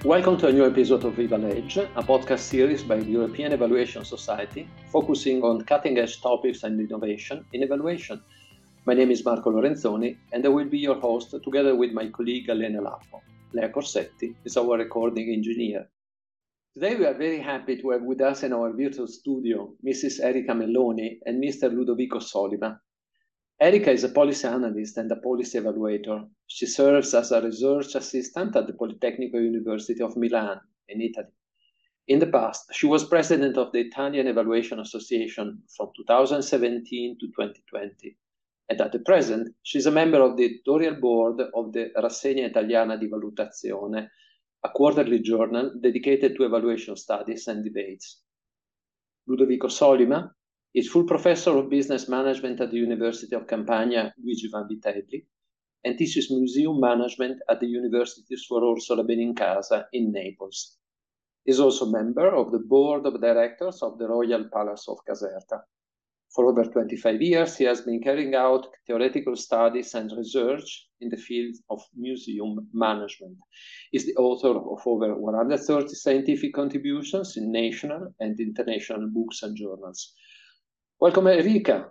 Welcome to a new episode of Viva l'Edge, a podcast series by the European Evaluation Society, focusing on cutting-edge topics and innovation in evaluation. My name is Marco Lorenzoni, and I will be your host together with my colleague Elena Lappo. Lea Corsetti is our recording engineer. Today we are very happy to have with us in our virtual studio Mrs. Erica Melloni and Mr. Ludovico Soliman. Erica is a policy analyst and a policy evaluator. She serves as a research assistant at the Politecnico University of Milan in Italy. In the past, she was president of the Italian Evaluation Association from 2017 to 2020. And at the present, she's a member of the editorial board of the Rassegna Italiana di Valutazione, a quarterly journal dedicated to evaluation studies and debates. Ludovico Soliman is full professor of business management at the University of Campania Luigi Vanvitelli and teaches museum management at the University Suor Orsola Benincasa in Naples. He is also member of the board of directors of the Royal Palace of Caserta. For over 25 years, he has been carrying out theoretical studies and research in the field of museum management. He is the author of over 130 scientific contributions in national and international books and journals. Welcome, Erica.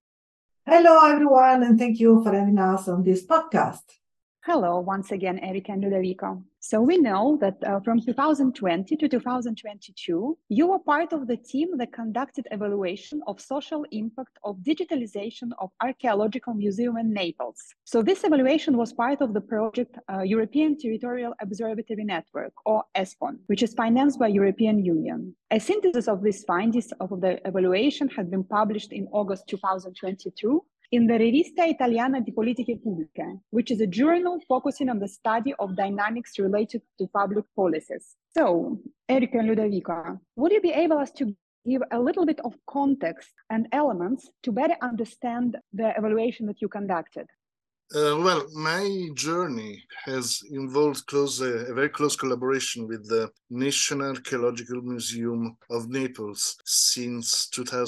Hello, everyone, and thank you for having us on this podcast. Hello, once again, Erica and Ludovico. So we know that from 2020 to 2022, you were part of the team that conducted evaluation of social impact of digitalization of archaeological museum in Naples. So this evaluation was part of the project European Territorial Observatory Network, or ESPON, which is financed by European Union. A synthesis of these findings of the evaluation had been published in August 2022 in the Rivista Italiana di Politiche Pubbliche, which is a journal focusing on the study of dynamics related to public policies. So, Erica and Ludovico, would you be able to give a little bit of context and elements to better understand the evaluation that you conducted? Well, my journey has involved a very close collaboration with the National Archaeological Museum of Naples since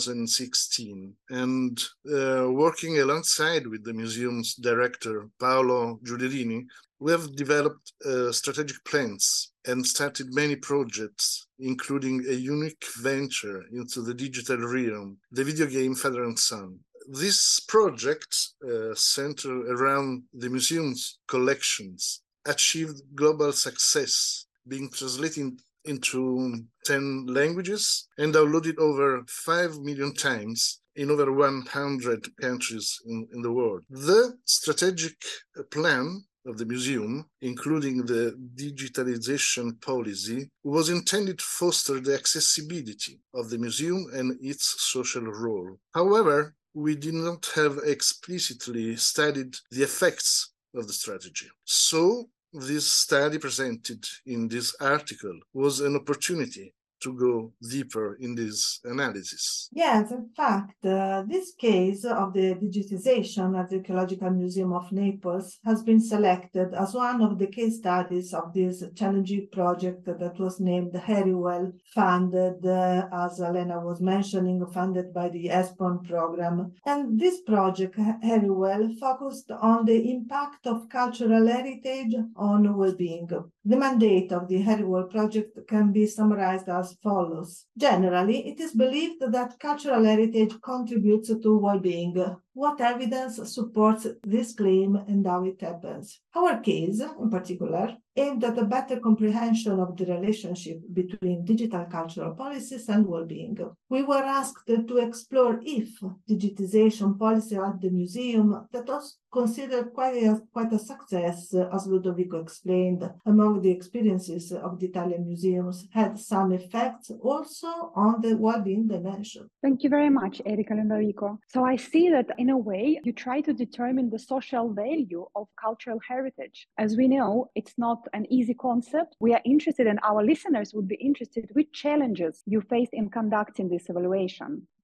2016, and working alongside with the museum's director, Paolo Giuliarini, we have developed strategic plans and started many projects, including a unique venture into the digital realm, the video game Father and Son. This project, centered around the museum's collections, achieved global success, being translated into 10 languages and downloaded over 5 million times in over 100 countries in the world. The strategic plan of the museum, including the digitalization policy, was intended to foster the accessibility of the museum and its social role. However, we did not have explicitly studied the effects of the strategy. So this study presented in this article was an opportunity to go deeper in this analysis. Yes, in fact, this case of the digitization at the Archaeological Museum of Naples has been selected as one of the case studies of this challenging project that was named Heriwell, funded, as Elena was mentioning, funded by the ESPON program. And this project, Heriwell, focused on the impact of cultural heritage on well-being. The mandate of the Heriwell project can be summarized as follows. Generally, it is believed that cultural heritage contributes to well-being. What evidence supports this claim and how it happens? Our case, in particular, aimed at a better comprehension of the relationship between digital cultural policies and well-being. We were asked to explore if digitization policy at the museum, that was considered quite a success, as Ludovico explained, among the experiences of the Italian museums, had some effects also on the well-being dimension. Thank you very much, Erica and Ludovico. So I see that in a way, you try to determine the social value of cultural heritage. As we know, it's not an easy concept. We are interested, and our listeners would be interested, which challenges you faced in conducting this evaluation.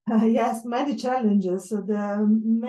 Yes, many challenges. The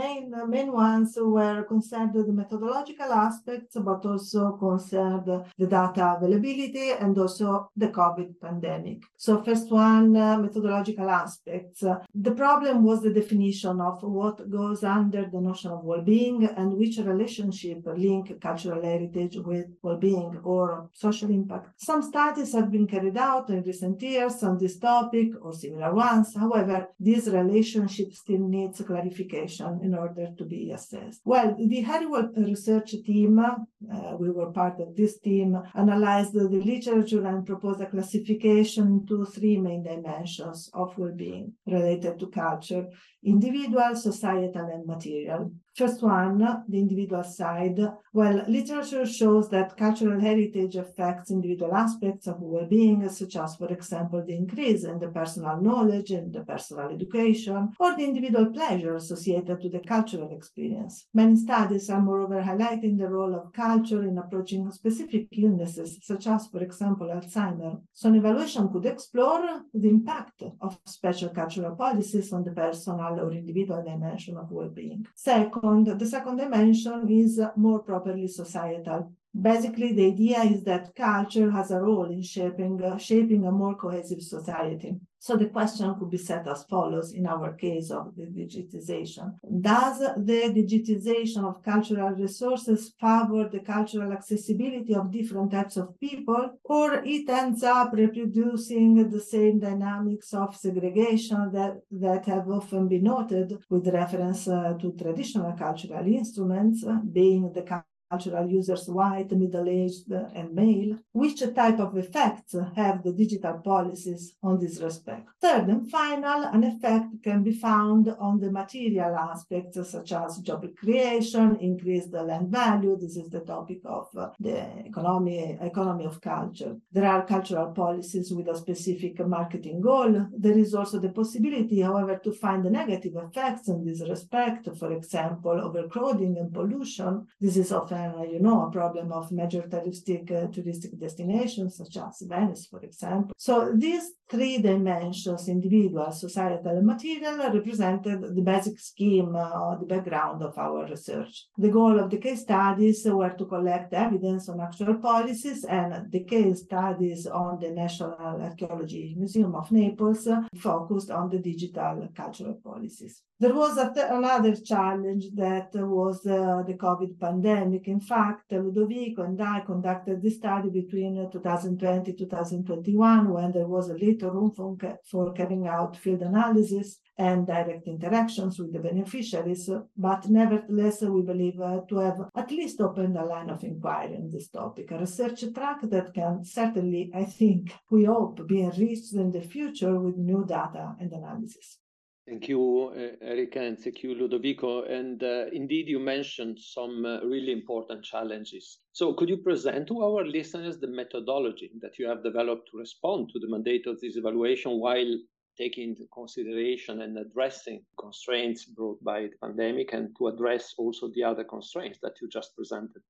main ones were concerned the methodological aspects, but also concerned the data availability and also the COVID pandemic. So first one, methodological aspects. The problem was the definition of what goes under the notion of well-being and which relationship link cultural heritage with well-being or social impact. Some studies have been carried out in recent years on this topic or similar ones. However, this relationship still needs clarification in order to be assessed. Well, the Hariwell research team, we were part of this team, analyzed the literature and proposed a classification into three main dimensions of well-being related to culture: individual, societal, and material. First one, the individual side. Well, literature shows that cultural heritage affects individual aspects of well-being, such as, for example, the increase in the personal knowledge and the personal education, or the individual pleasure associated to the cultural experience. Many studies are moreover highlighting the role of culture in approaching specific illnesses, such as, for example, Alzheimer's. So an evaluation could explore the impact of special cultural policies on the personal or individual dimension of well-being. The second dimension is more properly societal. Basically, the idea is that culture has a role in shaping a more cohesive society. So the question could be set as follows in our case of the digitization. Does the digitization of cultural resources favor the cultural accessibility of different types of people, or it ends up reproducing the same dynamics of segregation that have often been noted with reference to traditional cultural instruments, being the cultural users white, middle-aged, and male? Which type of effects have the digital policies on this respect? Third and final, an effect can be found on the material aspects, such as job creation, increased land value. This is the topic of the economy of culture. There are cultural policies with a specific marketing goal. There is also the possibility, however, to find the negative effects in this respect. For example, overcrowding and pollution. This is often a problem of major touristic destinations, such as Venice, for example. So these three dimensions, individual, societal, and material, represented the basic scheme, the background of our research. The goal of the case studies were to collect evidence on actual policies, and the case studies on the National Archaeology Museum of Naples focused on the digital cultural policies. There was another challenge that was the COVID pandemic. In fact, Ludovico and I conducted this study between 2020 and 2021, when there was a little room for carrying out field analysis and direct interactions with the beneficiaries, but nevertheless, we believe to have at least opened a line of inquiry on this topic, a research track that can certainly, I think, we hope, be enriched in the future with new data and analysis. Thank you, Erika, and thank you, Ludovico. And indeed, you mentioned some really important challenges. So could you present to our listeners the methodology that you have developed to respond to the mandate of this evaluation while taking into consideration and addressing constraints brought by the pandemic, and to address also the other constraints that you just presented?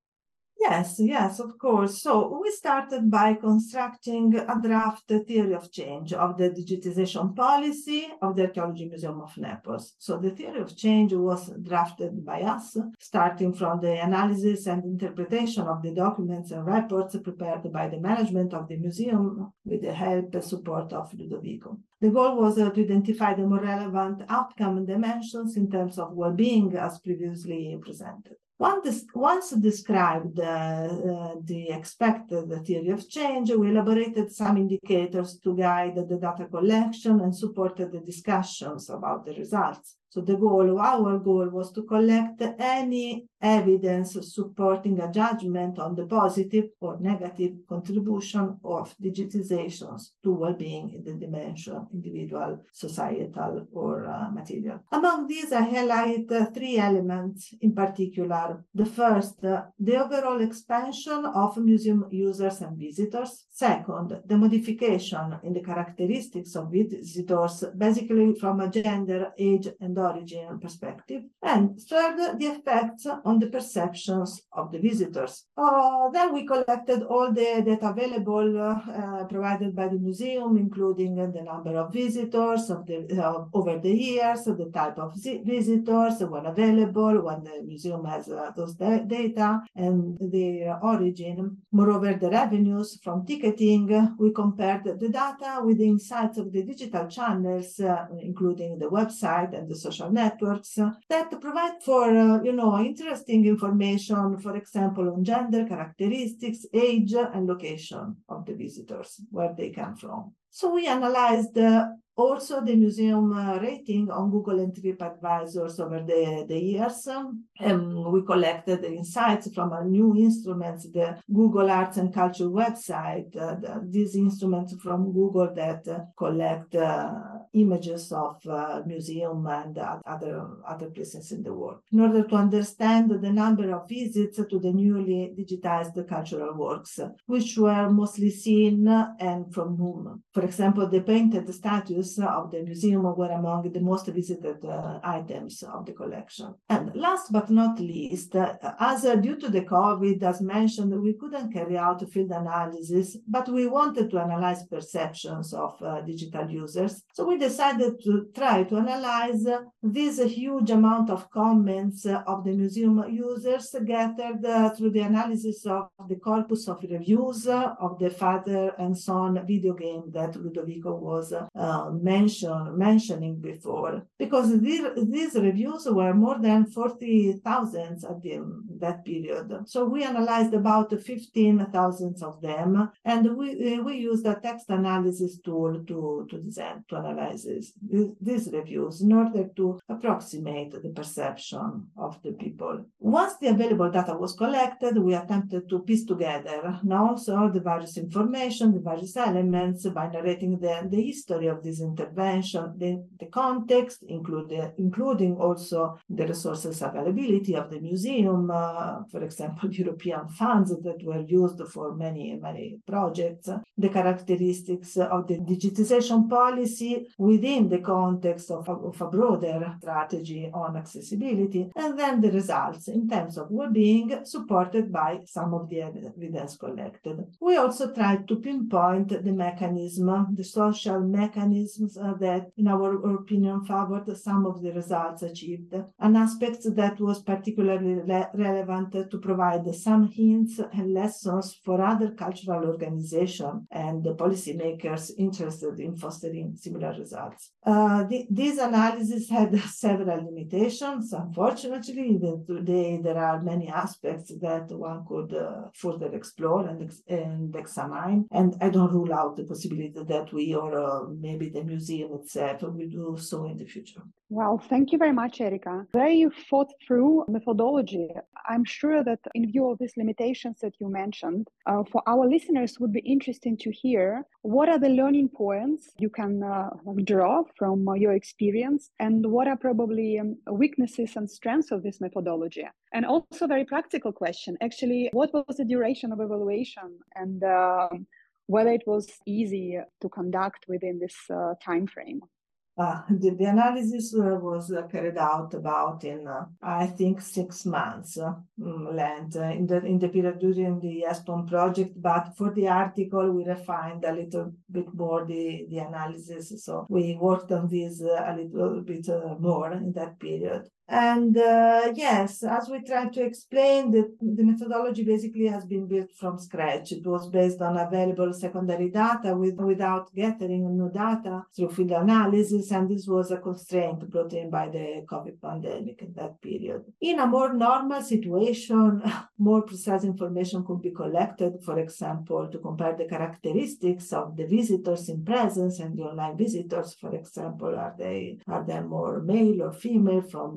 Yes, of course. So we started by constructing a draft theory of change of the digitization policy of the Archaeology Museum of Naples. So the theory of change was drafted by us, starting from the analysis and interpretation of the documents and reports prepared by the management of the museum with the help and support of Ludovico. The goal was to identify the more relevant outcome and dimensions in terms of well-being as previously presented. Once described the expected theory of change, we elaborated some indicators to guide the data collection and supported the discussions about the results. So our goal was to collect any evidence supporting a judgment on the positive or negative contribution of digitizations to well-being in the dimension individual, societal, or material. Among these, I highlight three elements in particular. The first, the overall expansion of museum users and visitors. Second, the modification in the characteristics of visitors, basically from a gender, age, and origin perspective. And third, the effects on the perceptions of the visitors. Then we collected all the data available provided by the museum, including the number of visitors over the years, the type of visitors, when available, when the museum has those data, and the origin. Moreover, the revenues from ticketing. We compared the data with the insights of the digital channels, including the website and the social networks, that provide for interesting information, for example, on gender characteristics, age, and location of the visitors, where they come from. So we analyzed also the museum rating on Google and TripAdvisor over the years. We collected the insights from our new instruments, the Google Arts and Culture website, these instruments from Google that collect images of museum and other places in the world, in order to understand the number of visits to the newly digitized cultural works, which were mostly seen and from whom. For example, the painted statues of the museum were among the most visited items of the collection. And last but not least, as due to the COVID, as mentioned, we couldn't carry out a field analysis, but we wanted to analyze perceptions of digital users. So we decided to try to analyze this huge amount of comments of the museum users gathered through the analysis of the corpus of reviews of the father and son video game that Ludovico was mentioning before, because these reviews were more than 40,000 at that period. So we analyzed about 15,000 of them, and we used a text analysis tool to analyze these reviews in order to approximate the perception of the people. Once the available data was collected, we attempted to piece together also the various information, the various elements, by narrating the history of this intervention, the context, including also the resources availability of the museum, for example, European funds that were used for many projects, the characteristics of the digitization policy within the context of a broader strategy on accessibility, and then the results in terms of well-being supported by some of the evidence collected. We also tried to pinpoint the mechanism, the social mechanisms that, in our opinion, favored some of the results achieved, an aspect that was particularly relevant to provide some hints and lessons for other cultural organizations and the policymakers interested in fostering similar results. This analysis had several limitations. Unfortunately, even today there are many aspects that one could further explore and examine, and I don't rule out the possibility that we or maybe the museum itself will do so in the future. Well, thank you very much, Erika. Very thought through methodology. I'm sure that in view of these limitations that you mentioned, for our listeners would be interesting to hear what are the learning points you can draw from your experience, and what are probably weaknesses and strengths of this methodology. And also very practical question, actually, what was the duration of evaluation, and whether it was easy to conduct within this time frame? The analysis was carried out about in, I think, 6 months length in the period during the ESPON project. But for the article, we refined a little bit more the analysis. So we worked on this a little bit more in that period. And yes, as we tried to explain, the methodology basically has been built from scratch. It was based on available secondary data without gathering new data through field analysis, and this was a constraint brought in by the COVID pandemic in that period. In a more normal situation, more precise information could be collected, for example, to compare the characteristics of the visitors in presence and the online visitors. For example, are they more male or female, from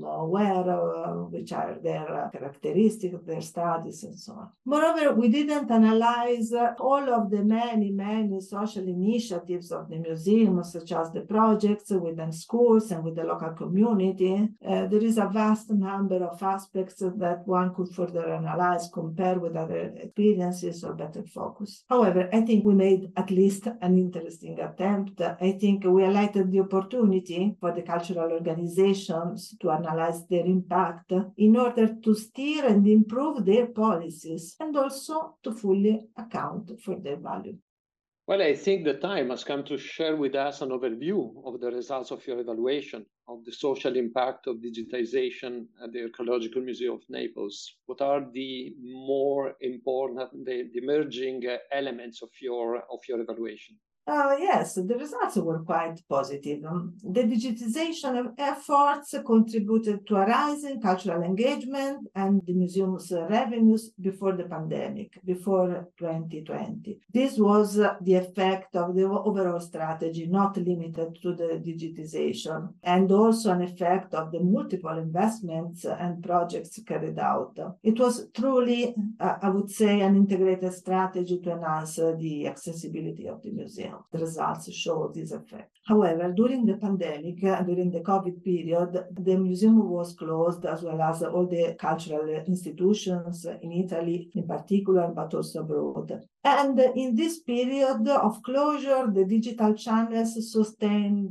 where, which are their characteristics, their studies, and so on. Moreover, we didn't analyze all of the many social initiatives of the museum, such as the projects within schools and with the local community. There is a vast number of aspects that one could further analyze, compare with other experiences, or better focus. However, I think we made at least an interesting attempt. I think we highlighted the opportunity for the cultural organizations to analyze their impact in order to steer and improve their policies and also to fully account for their value. Well, I think the time has come to share with us an overview of the results of your evaluation of the social impact of digitization at the Archaeological Museum of Naples. What are the more important, the emerging elements of your evaluation? Yes, the results were quite positive. The digitization efforts contributed to a rise in cultural engagement and the museum's revenues before the pandemic, before 2020. This was the effect of the overall strategy, not limited to the digitization, and also an effect of the multiple investments and projects carried out. It was truly, I would say, an integrated strategy to enhance the accessibility of the museum. The results show this effect. However, during the pandemic, during the COVID period, the museum was closed, as well as all the cultural institutions in Italy in particular, but also abroad. And in this period of closure, the digital channels sustained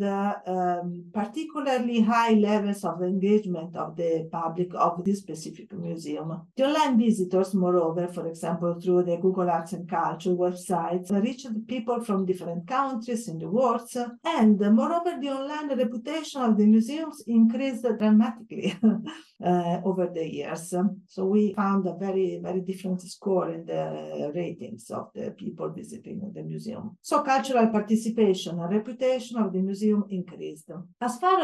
particularly high levels of engagement of the public of this specific museum. The online visitors, moreover, for example, through the Google Arts and Culture websites, reached people from different countries in the world, and moreover, the online reputation of the museums increased dramatically over the years. So we found a very, very different score in the ratings of the people visiting the museum. So cultural participation and reputation of the museum increased. As far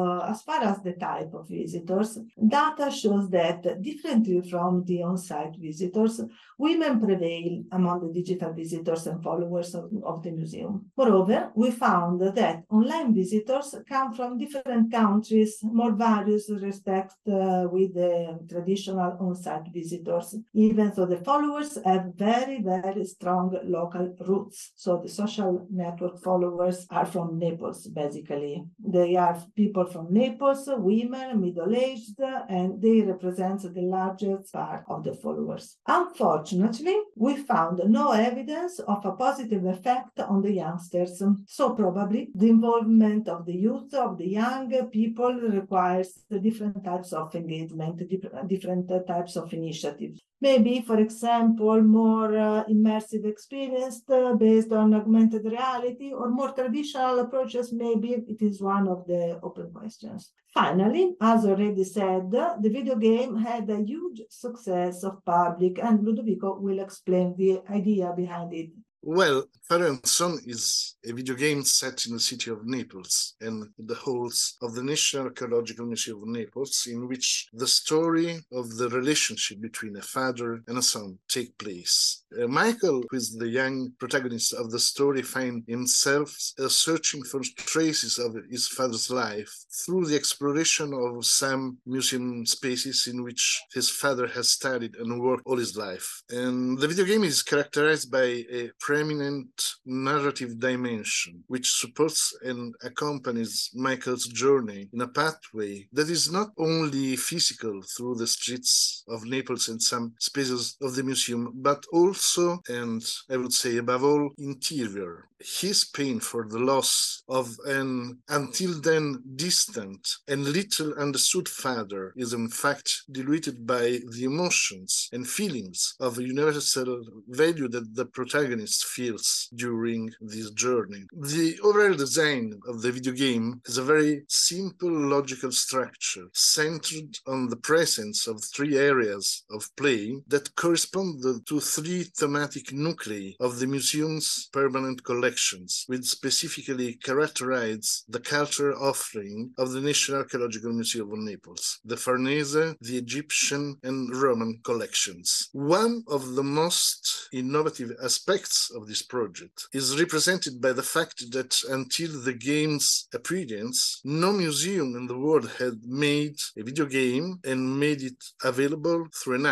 as the type of visitors, data shows that differently from the on-site visitors, women prevail among the digital visitors and followers of the museum. Moreover, we found that online visitors come from different countries, more various respect with the traditional on-site visitors, even though the followers have very, very strong local roots. So the social network followers are from Naples, basically. They are people from Naples, women, middle-aged, and they represent the largest part of the followers. Unfortunately, we found no evidence of a positive effect on the youngsters. So probably the involvement of the youth, of the young people, requires different types of engagement, different types of initiatives. Maybe, for example, more immersive experience based on augmented reality, or more traditional approaches. Maybe it is one of the open questions. Finally, as already said, the video game had a huge success of public, and Ludovico will explain the idea behind it. Well, Father and Son is a video game set in the city of Naples and the halls of the National Archaeological Museum of Naples, in which the story of the relationship between a father and a son take place. Michael, who is the young protagonist of the story, finds himself searching for traces of his father's life through the exploration of some museum spaces in which his father has studied and worked all his life. And the video game is characterized by a preeminent narrative dimension, which supports and accompanies Michael's journey in a pathway that is not only physical through the streets of Naples and some spaces of the museum, but also, and I would say above all, interior. His pain for the loss of an until then distant and little understood father is in fact diluted by the emotions and feelings of a universal value that the protagonist feels during this journey. The overall design of the video game is a very simple logical structure centered on the presence of three areas of play that correspond to three thematic nuclei of the museum's permanent collections, which specifically characterize the cultural offering of the National Archaeological Museum of Naples, the Farnese, the Egyptian, and Roman collections. One of the most innovative aspects of this project is represented by the fact that until the game's appearance, no museum in the world had made a video game and made it available through an app.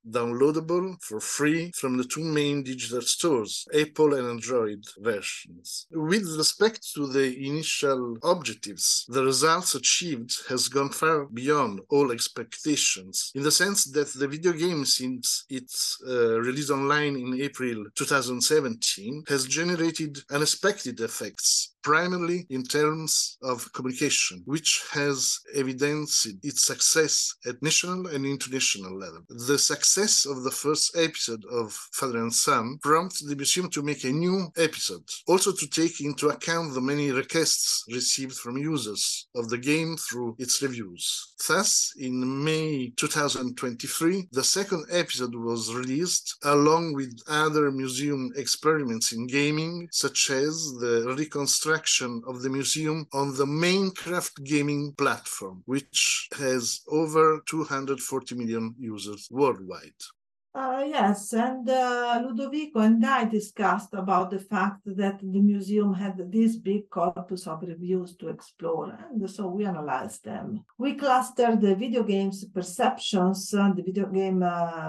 downloadable for free from the two main digital stores, Apple and Android versions. With respect to the initial objectives, the results achieved has gone far beyond all expectations, in the sense that the video game, since its release online in April 2017, has generated unexpected effects, primarily in terms of communication, which has evidenced its success at national and international level. The success of the first episode of Father and Son prompted the museum to make a new episode, also to take into account the many requests received from users of the game through its reviews. Thus, in May 2023, the second episode was released, along with other museum experiments in gaming, such as the reconstruction of the museum on the Minecraft gaming platform, which has over 240 million users worldwide. Yes, and Ludovico and I discussed about the fact that the museum had this big corpus of reviews to explore, and so we analyzed them. We clustered the video games perceptions, the video game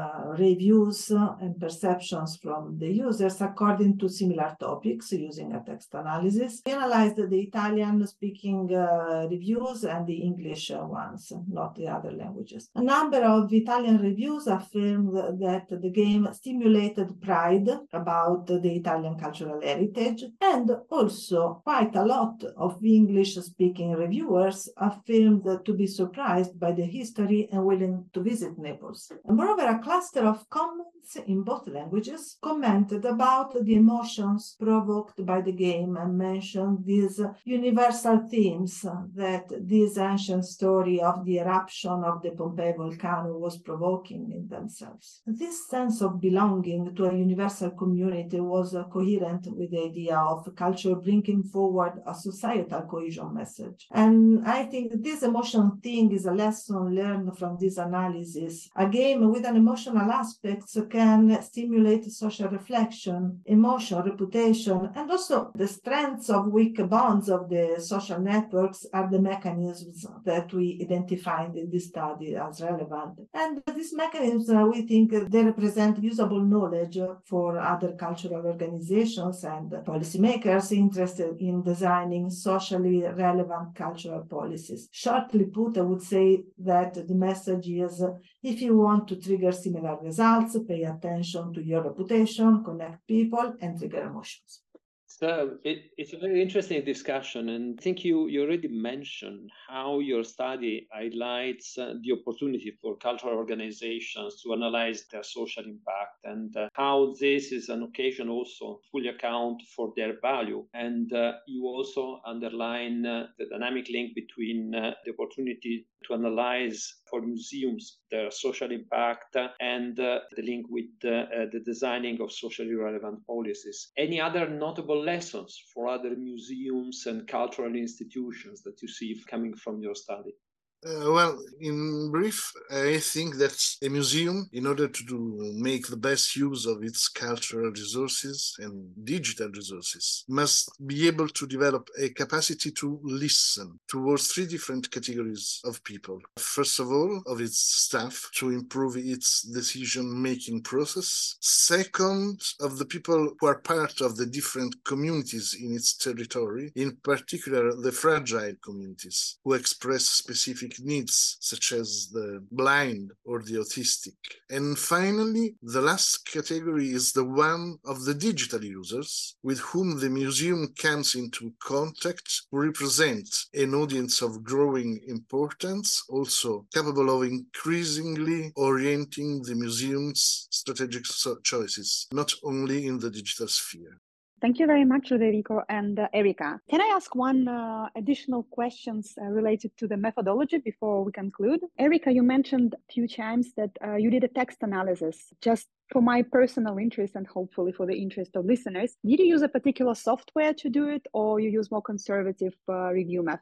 reviews and perceptions from the users according to similar topics using a text analysis. We analyzed the Italian-speaking reviews and the English ones, not the other languages. A number of Italian reviews affirmed that the game stimulated pride about the Italian cultural heritage, and also quite a lot of English-speaking reviewers affirmed to be surprised by the history and willing to visit Naples. And moreover, a cluster of comments in both languages commented about the emotions provoked by the game and mentioned these universal themes that this ancient story of the eruption of the Pompeii volcano was provoking in themselves. This sense of belonging to a universal community was coherent with the idea of culture bringing forward a societal cohesion message. And I think this emotion thing is a lesson learned from this analysis. A game with an emotional aspect can stimulate social reflection, emotion, reputation, and also the strengths of weak bonds of the social networks are the mechanisms that we identified in this study as relevant. And these mechanisms, we think they represent usable knowledge for other cultural organizations and policymakers interested in designing socially relevant cultural policies. Shortly put, I would say that the message is, if you want to trigger similar results, pay attention to your reputation, connect people, and trigger emotions. So it's a very interesting discussion, and I think you already mentioned how your study highlights the opportunity for cultural organizations to analyze their social impact, and how this is an occasion also to fully account for their value. And you also underline the dynamic link between the opportunity to analyze for museums their social impact and the link with the designing of socially relevant policies. Any other notable lessons for other museums and cultural institutions that you see coming from your study? Well, in brief, I think that a museum, in order to make the best use of its cultural resources and digital resources, must be able to develop a capacity to listen towards three different categories of people. First of all, of its staff, to improve its decision-making process. Second, of the people who are part of the different communities in its territory, in particular the fragile communities, who express specific needs, such as the blind or the autistic. And finally, the last category is the one of the digital users, with whom the museum comes into contact, who represent an audience of growing importance, also capable of increasingly orienting the museum's strategic choices, not only in the digital sphere. Thank you very much, Ludovico and Erika. Can I ask one additional questions related to the methodology before we conclude? Erika, you mentioned a few times that you did a text analysis. Just for my personal interest and hopefully for the interest of listeners, did you use a particular software to do it, or you use more conservative review methods?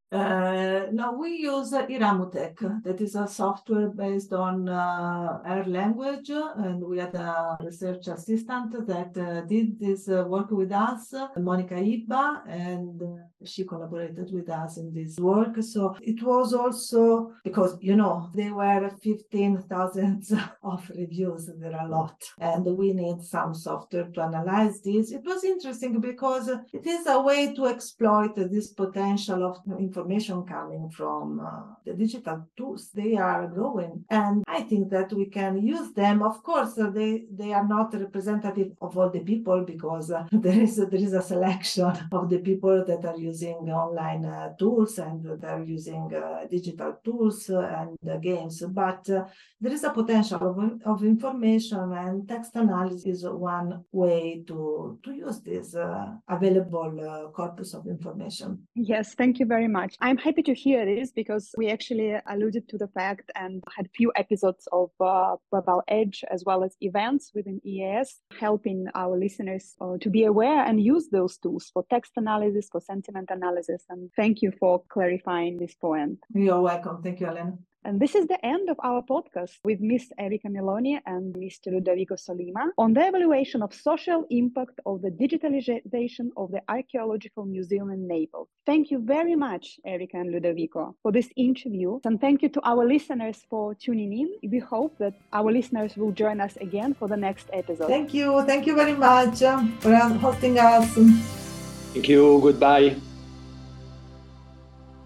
No, we use Iramutech. That is a software based on our language, and we had a research assistant that did this work with us, Monica Ibba, and she collaborated with us in this work. So it was also because, there were 15,000 of reviews. There are a lot, and we need some software to analyze this. It was interesting because it is a way to exploit this potential of information coming from the digital tools. They are growing, and I think that we can use them. Of course, they are not representative of all the people, because there is a selection of the people that are using online tools and that are using digital tools and games. But there is a potential of information, and text analysis is one way to use this available corpus of information. Yes, thank you very much. I'm happy to hear this, because we actually alluded to the fact and had few episodes of Babel Edge as well as events within EAS, helping our listeners to be aware and use those tools for text analysis, for sentiment analysis. And thank you for clarifying this point. You're welcome. Thank you, Elena. And this is the end of our podcast with Ms. Erika Meloni and Mr. Ludovico Solima on the evaluation of social impact of the digitalization of the Archaeological Museum in Naples. Thank you very much, Erika and Ludovico, for this interview. And thank you to our listeners for tuning in. We hope that our listeners will join us again for the next episode. Thank you. Thank you very much for hosting us. Thank you. Goodbye.